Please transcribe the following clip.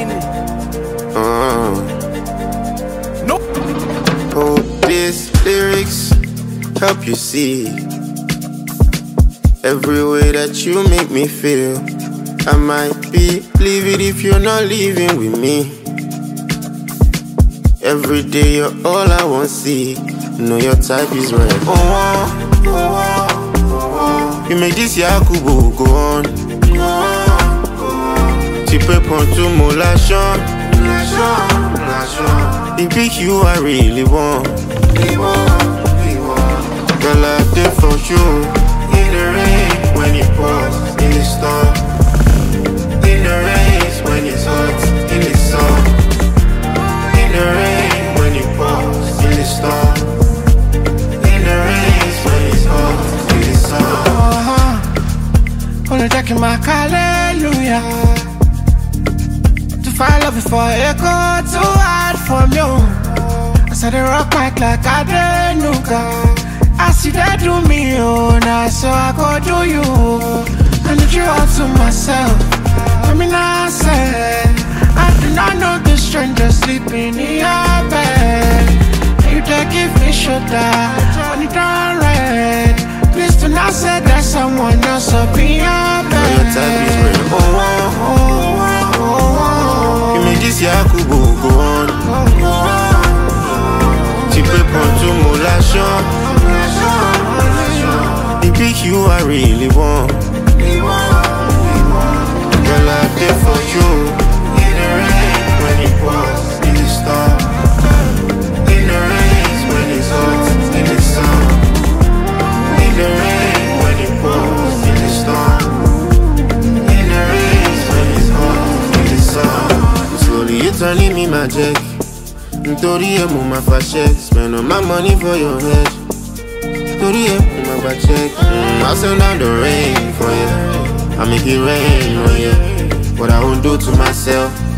No. Oh, these lyrics help you see every way that you make me feel. I might be leaving if you're not leaving with me. Every day you're all I want to see. Know your type is red. You make this Yakubu go on. Tu peux prendre tout mon l'argent. The big you I really want. Girl, I did for you. In the rain when it pours, in the storm. In the rain when it's hot, in the sun. In the rain when it pours, in the storm. In the rain when it's hot, in the sun. Only taking my hallelujah. To find love before echo too hard from you. I said the rock mic like I didn't know God. I see that do me, oh, now so I go do you. I need you all to myself. I mean, I said, I do not know the stranger sleeping in your bed. And you dare give me shoulder when you done red. Please do not say there's someone else up in your bed. Know your type is red. You make this Yakubu go on. Tu peux prendre tout mon l'argent. The big you I really want. Girl, I did for you. In the rain when it pours, in the storm. In the rain when it's hot, in the sun. In the rain when it pours, in the storm. In the rain when it's hot, in the sun. Slowly you turning me magic. Tori e mo ma fa check. Spend all my money for your head. Tori e mo ma fa check. I'll send down the rain for you. I'll make it rain on you. What I won't do to myself,